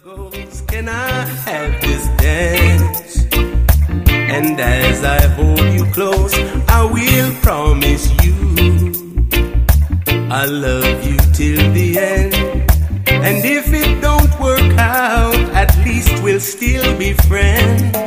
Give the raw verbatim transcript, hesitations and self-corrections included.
goes, can I have this dance? And as I hold you close, I will promise you I love you till the end. And if it don't work out, at least we'll still be friends.